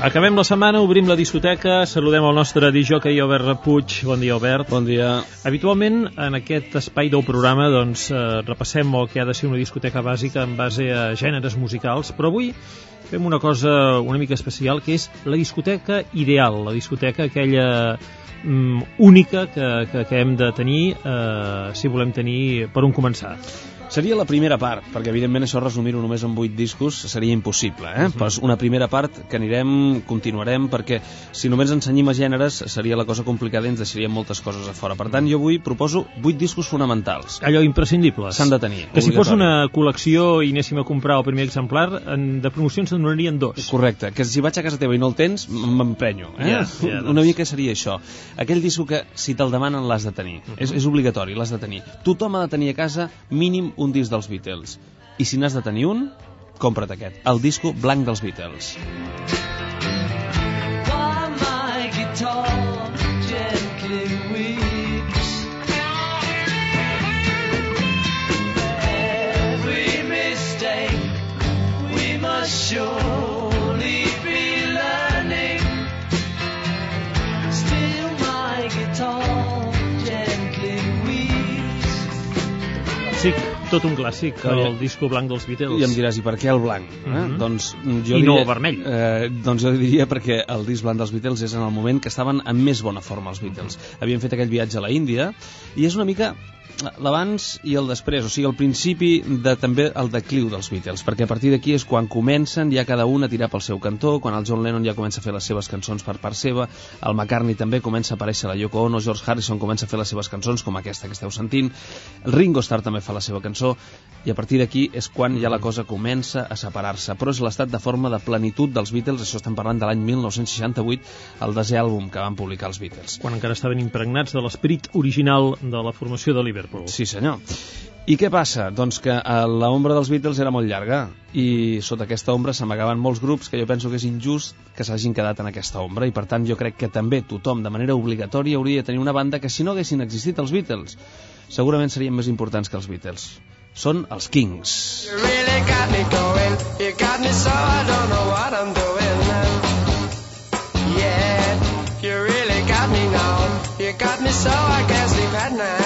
Acabem la setmana, obrim la discoteca, saludem el nostre disjockey Albert Puig. Bon dia, Albert. Bon dia. Habitualment, en aquest espai del programa, doncs, repassem el que ha de ser una discoteca bàsica en base a gèneres musicals, però avui fem una cosa una mica especial, que és la discoteca ideal, la discoteca aquella única que hem de tenir si volem tenir per on començar. Seria la primera part, perquè evidentment això resumir-ho només en 8 discos seria impossible, Però és una primera part que continuarem, perquè si només ens cenyim a gèneres seria la cosa complicada i ens deixaríem moltes coses a fora. Per tant, jo avui proposo 8 discos fonamentals. Allò imprescindibles. S'han de tenir. Que si fos una col·lecció i anéssim a comprar el primer exemplar, de promocions se'n donarien 2. Correcte, que si vaig a casa teva i no el tens, m'emprenyo. Una mica seria això. Aquell disco que si te'l demanen l'has de tenir. És obligatori, l'has de tenir. Tothom ha de tenir a casa mínim un disc dels Beatles. I si n'has de tenir un, compra't aquest, el disco blanc dels Beatles. Sí, tot un clàssic, el disco blanc dels Beatles. I em diràs, i per què el blanc? Doncs jo no el vermell. Doncs jo diria perquè el disc blanc dels Beatles és en el moment que estaven en més bona forma els Beatles. Havien fet aquell viatge a la Índia i és una mica l'abans i el després, o sigui, el principi de també el decliu dels Beatles, perquè a partir d'aquí és quan comencen ja cada un a tirar pel seu cantó, quan el John Lennon ja comença a fer les seves cançons per part seva, el McCartney també comença a aparèixer la Yoko Ono, George Harrison comença a fer les seves cançons, com aquesta que esteu sentint, el Ringo Starr també fa la seva cançó, i a partir d'aquí és quan ja la cosa comença a separar-se, però és l'estat de forma de plenitud dels Beatles, això estem parlant de l'any 1968, el 10è àlbum que van publicar els Beatles. Quan encara estaven impregnats de l'esperit original de la formació de Liverpool. Sí, senyor. I què passa? Doncs que l'ombra dels Beatles era molt llarga i sota aquesta ombra s'amagaven molts grups que jo penso que és injust que s'hagin quedat en aquesta ombra i per tant jo crec que també tothom de manera obligatòria hauria de tenir una banda que si no haguessin existit els Beatles segurament serien més importants que els Beatles. Són els Kings. You really got me going, you got me so I don't know what I'm doing now. Yeah, you really got me now, you got me so I can't sleep at night.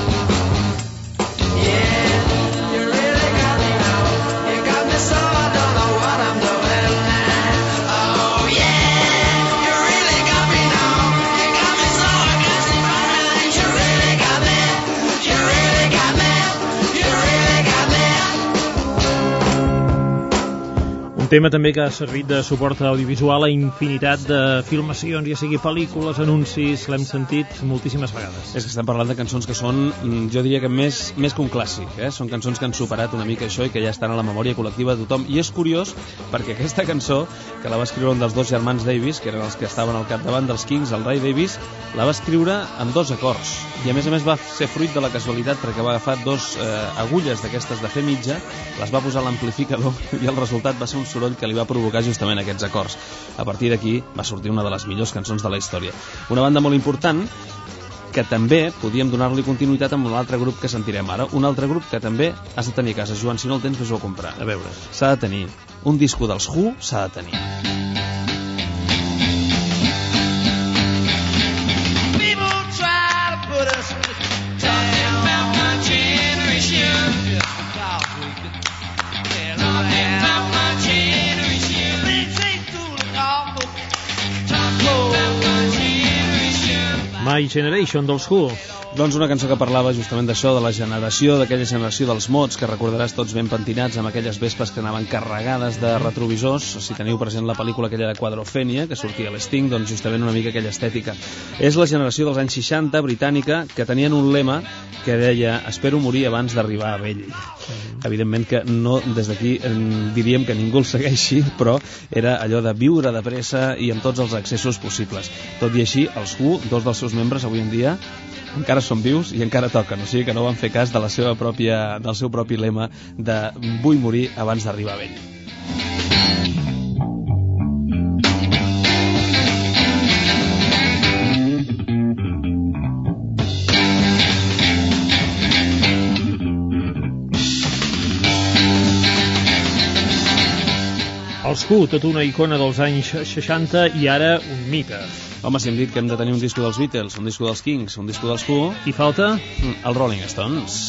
Tema també que ha servit de suport audiovisual a infinitat de filmacions, ja sigui pel·lícules, anuncis, l'hem sentit moltíssimes vegades. És que estem parlant de cançons que són, jo diria que més que un clàssic, Són cançons que han superat una mica això i que ja estan a la memòria col·lectiva de tothom. I és curiós perquè aquesta cançó, que la va escriure un dels dos germans Davis, que eren els que estaven al capdavant dels Kings, el Ray Davis, la va escriure amb 2 acords. I a més va ser fruit de la casualitat perquè va agafar 2 agulles d'aquestes de fer mitja, les va posar a l'amplificador i el resultat va ser un soroll que li va provocar justament aquests acords. A partir d'aquí va sortir una de les millors cançons de la història. Una banda molt important que també podíem donar-li continuïtat amb un altre grup que sentirem ara. Un altre grup que també has de tenir a casa. Joan, si no el tens, vés-ho a comprar. A veure. S'ha de tenir. Un disco dels Who s'ha de tenir. My Generation dels Who. Doncs una cançó que parlava justament d'això, de la generació, d'aquella generació dels mods, que recordaràs tots ben pentinats amb aquelles vespes que anaven carregades de retrovisors. Si teniu present la pel·lícula aquella de Quadrophenia, que sortia a l'Sting, doncs justament una mica aquella estètica. És la generació dels anys 60, britànica, que tenien un lema que deia espero morir abans d'arribar a vell. Evidentment que no, des d'aquí diríem que ningú el segueixi, però era allò de viure de pressa i amb tots els accessos possibles. Tot i així, els Who, 2 dels seus membres avui en dia, encara són vius i encara toquen, o sigui que no van fer cas de del seu propi lema de vull morir abans d'arribar a vell. els Who, tota una icona dels anys 60 i ara un mite. Home, si hem dit que hem de tenir un disco dels Beatles, un disco dels Kings, un disco dels Who... I falta? Els Rolling Stones.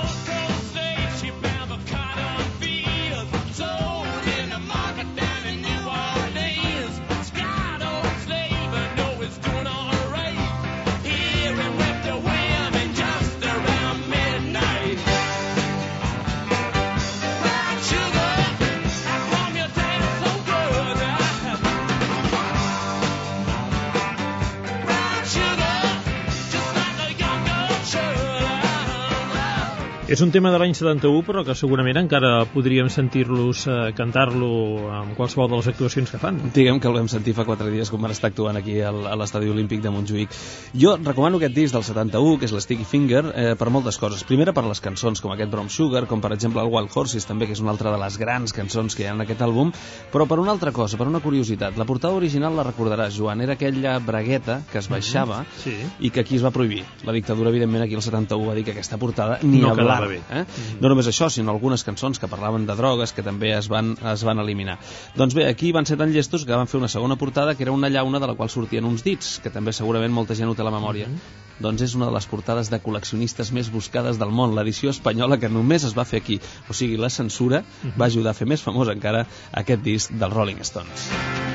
És un tema de l'any 71, però que segurament encara podríem sentir-los cantar-lo amb qualsevol de les actuacions que fan. Diguem que el vam sentir fa 4 dies quan van estar actuant aquí a l'Estadi Olímpic de Montjuïc. Jo recomano aquest disc del 71, que és l'Sticky Finger, per moltes coses. Primera, per les cançons, com aquest Brown Sugar, com per exemple el Wild Horses, també, que és una altra de les grans cançons que hi ha en aquest àlbum, però per una altra cosa, per una curiositat. La portada original la recordaràs, Joan, era aquella bragueta que es baixava i que aquí es va prohibir. La dictadura, evidentment, aquí el 71 va dir que aquesta portada ni no hablar. No només això, sinó algunes cançons que parlaven de drogues que també es van eliminar. Doncs bé, aquí van ser tan llestos que van fer una segona portada que era una llauna de la qual sortien uns dits, que també segurament molta gent ho té a la memòria. Doncs és una de les portades de col·leccionistes més buscades del món, l'edició espanyola que només es va fer aquí. O sigui, la censura va ajudar a fer més famós encara aquest disc dels Rolling Stones.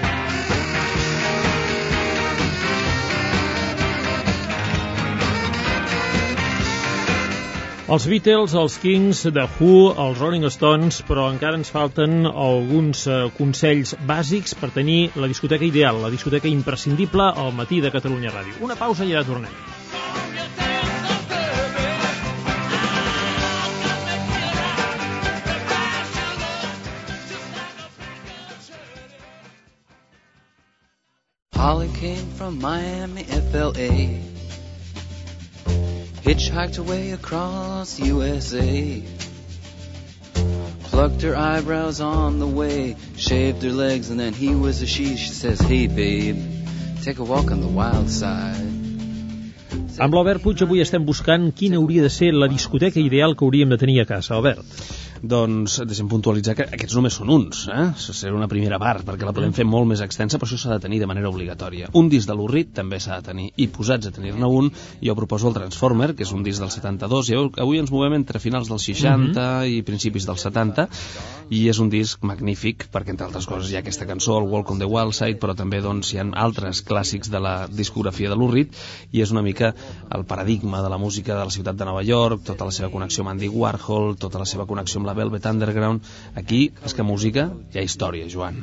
Els Beatles, els Kings, The Who, els Rolling Stones, però encara ens falten alguns consells bàsics per tenir la discoteca ideal, la discoteca imprescindible al matí de Catalunya Ràdio. Una pausa i ara tornem. Holly came from Miami, FLA. Hitchhiked away across USA. Plucked her eyebrows on the way. Shaved her legs and then he was a she. She says, hey babe, take a walk on the wild side. Amb l'Albert Puig avui estem buscant quina hauria de ser la discoteca ideal que hauríem de tenir a casa. Albert. Doncs deixem puntualitzar que aquests només són uns, serà una primera part, perquè la podem fer molt més extensa, però això s'ha de tenir de manera obligatòria. Un disc de Lou Reed també s'ha de tenir, i posats a tenir-ne un, jo proposo el Transformer, que és un disc del 72, i avui ens movem entre finals dels 60 i principis dels 70, i és un disc magnífic, perquè entre altres coses hi ha aquesta cançó, el Walk on the Wild Side, però també doncs, hi ha altres clàssics de la discografia de Lou Reed, i és una mica el paradigma de la música de la ciutat de Nova York, tota la seva connexió amb Andy Warhol, tota la seva connexió amb la Velvet Underground. Aquí, és que música, hi ha història, Joan.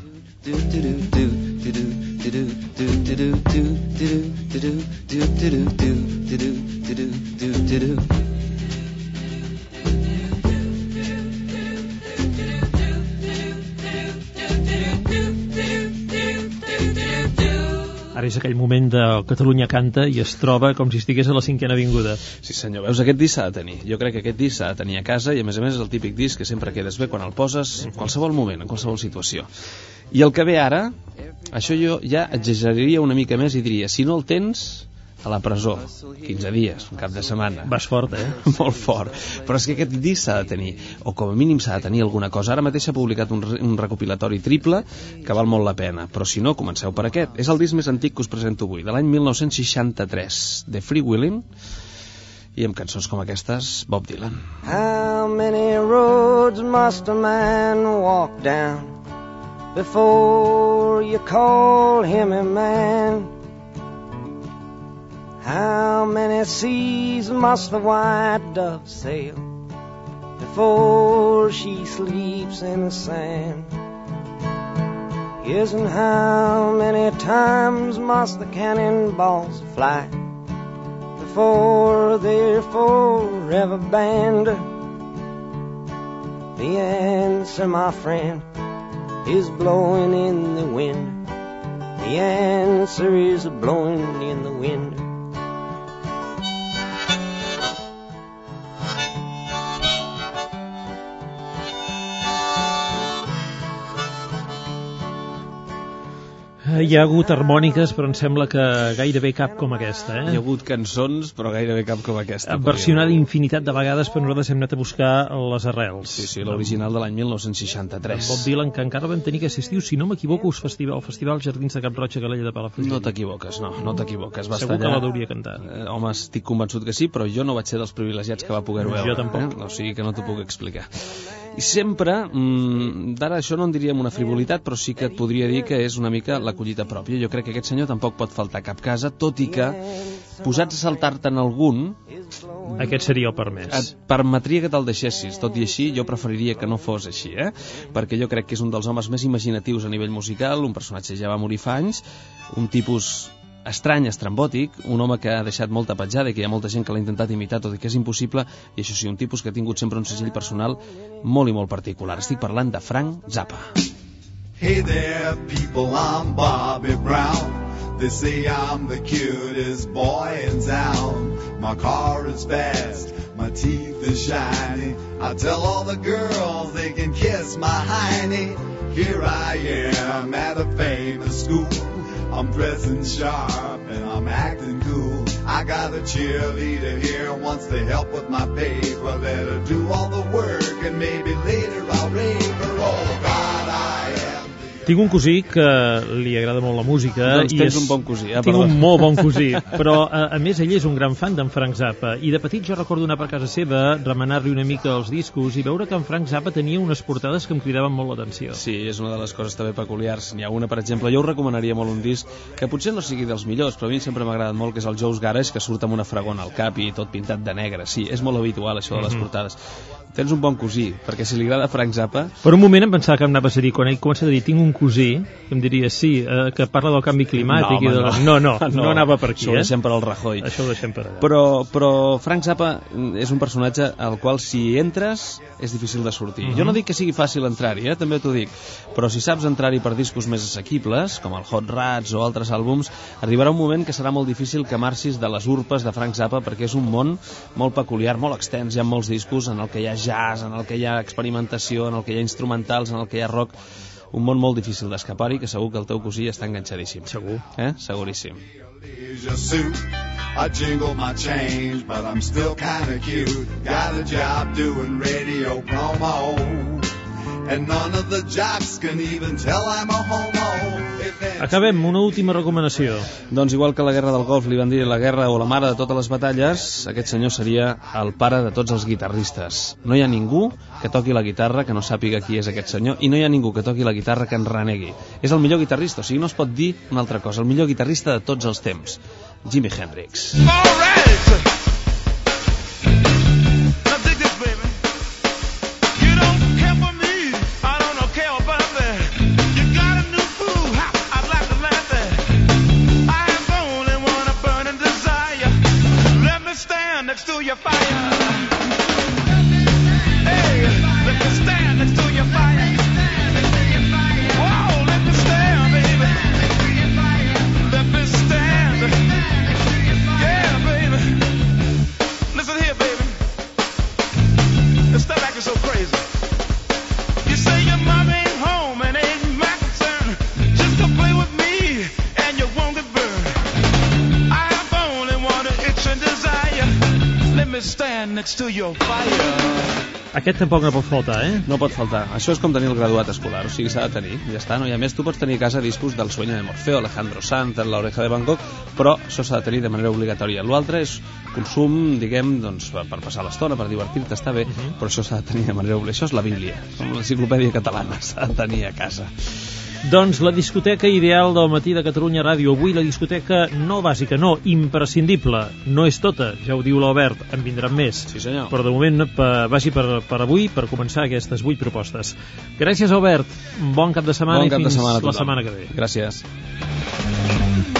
Ara és aquell moment de Catalunya canta i es troba com si estigués a la 5ª avinguda. Sí senyor, veus, aquest disc s'ha de tenir. Jo crec que aquest disc s'ha de tenir a casa i a més és el típic disc que sempre quedes bé quan el poses en qualsevol moment, en qualsevol situació. I el que ve ara, això jo ja exageraria una mica més i diria, si no el tens, a la presó, 15 dies, un cap de setmana. Vas fort, Molt fort. Però és que aquest disc s'ha de tenir, o com a mínim s'ha de tenir alguna cosa. Ara mateix s'ha publicat un recopilatori triple que val molt la pena, però si no, comenceu per aquest. És el disc més antic que us presento avui, de l'any 1963, de Free Willing, i amb cançons com aquestes, Bob Dylan. How many roads must a man walk down before you call him a man? How many seas must the white dove sail before she sleeps in the sand? Yes, and how many times must the cannonballs fly before they're forever banned? The answer, my friend, is blowing in the wind. The answer is blowing in the wind. Hi ha hagut harmòniques, però em sembla que gairebé cap com aquesta, Hi ha hagut cançons, però gairebé cap com aquesta. Versionada infinitat de vegades, però nosaltres hem anat a buscar les arrels. Sí, l'original de l'any 1963. Bob Dylan, que encara vam tenir aquest estiu, si no m'equivoco, el Festival Jardins de Cap Roig a Calella de Palafrugell. No t'equivoques, no t'equivoques. Segur que la hauria cantat. Home, estic convençut que sí, però jo no vaig ser dels privilegiats que va poder-ho veure. Jo tampoc. O sigui que no t'ho puc explicar. I sempre, d'ara això no en diríem una frivolitat, però sí que et podria dir que és una mica la collita pròpia. Jo crec que aquest senyor tampoc pot faltar a cap casa, tot i que, posats a saltar-te'n algun... Aquest seria el permès. Et permetria que te'l deixessis, tot i així jo preferiria que no fos així, perquè jo crec que és un dels homes més imaginatius a nivell musical, un personatge ja va morir fa anys, un tipus estrany, estrambòtic, un home que ha deixat molta petjada i que hi ha molta gent que l'ha intentat imitar, tot i que és impossible, i això sí, un tipus que ha tingut sempre un segell personal molt i molt particular. Estic parlant de Frank Zappa. Hey there, people, I'm Bobby Brown. They say I'm the cutest boy in town. My car is fast, my teeth is shiny. I tell all the girls they can kiss my hiney. Here I am at a famous school. I'm dressing sharp and I'm acting cool. I got a cheerleader here who wants to help with my paper. Let her do all the work and maybe later I'll rave her. Oh God, I am. Tinc un cosí que li agrada molt la música. Doncs tens un bon cosí. Tinc un molt bon cosí, però a més ell és un gran fan d'en Frank Zappa, i de petit jo recordo anar per casa seva, remenar-li una mica els discos i veure que en Frank Zappa tenia unes portades que em cridaven molt l'atenció. Sí, és una de les coses també peculiars. N'hi ha una, per exemple, jo us recomanaria molt un disc que potser no sigui dels millors, però a mi sempre m'ha agradat molt, que és el Joe's Garage, que surt amb una fragona al cap i tot pintat de negre. Sí, és molt habitual això de les portades. Tens un bon cosí, perquè si li agrada Frank Zappa... Per un moment em pensava que em anaves a dir, quan ell comença a dir tinc un cosí, em diria sí, que parla del canvi climàtic. No, no anava per aquí. Això ho deixem per al Rajoy. Això ho deixem per allà. Però Frank Zappa és un personatge al qual si entres és difícil de sortir. Jo no dic que sigui fàcil entrar-hi, també t'ho dic, però si saps entrar-hi per discos més assequibles, com el Hot Rats o altres àlbums, arribarà un moment que serà molt difícil que marxis de les urpes de Frank Zappa, perquè és un món molt peculiar, molt extens, hi ha molts discos en el que hi ha jazz, en el que hi ha experimentació, en el que hi ha instrumentals, en el que hi ha rock, un món molt difícil d'escapar-hi, que segur que el teu cosí està enganxadíssim. Segur. Seguríssim. I jingle my change, but I'm still kinda cute. Got a job doing radio promo, and none of the jocks can even tell I'm a homo. Acabem, una última recomanació. Doncs igual que la guerra del Golf li van dir la guerra o la mare de totes les batalles, aquest senyor seria el pare de tots els guitarristes. No hi ha ningú que toqui la guitarra que no sàpiga qui és aquest senyor, i no hi ha ningú que toqui la guitarra que en renegui. És el millor guitarrista, o sigui, no es pot dir una altra cosa, el millor guitarrista de tots els temps, Jimi Hendrix. Aquest tampoc no pot faltar, No pot faltar. Això és com tenir el graduat escolar, o sigui, s'ha de tenir, ja està, no? I a més tu pots tenir a casa discos del Sueño de Morfeo, Alejandro Sanz, La Oreja de Van Gogh, però això s'ha de tenir de manera obligatòria. L'altre és consum, diguem, doncs, per passar l'estona, per divertir-te, està bé, però això s'ha de tenir de manera obligatòria. Això és la Bíblia, com l'enciclopèdia catalana, s'ha de tenir a casa. Doncs la discoteca ideal del matí de Catalunya Ràdio. Avui la discoteca no bàsica, no, imprescindible. No és tota, ja ho diu l'Albert, en vindran més. Sí, senyor. Però de moment vagi per avui, per començar aquestes 8 propostes. Gràcies, Albert. Bon cap de setmana i fins la setmana que ve. Gràcies.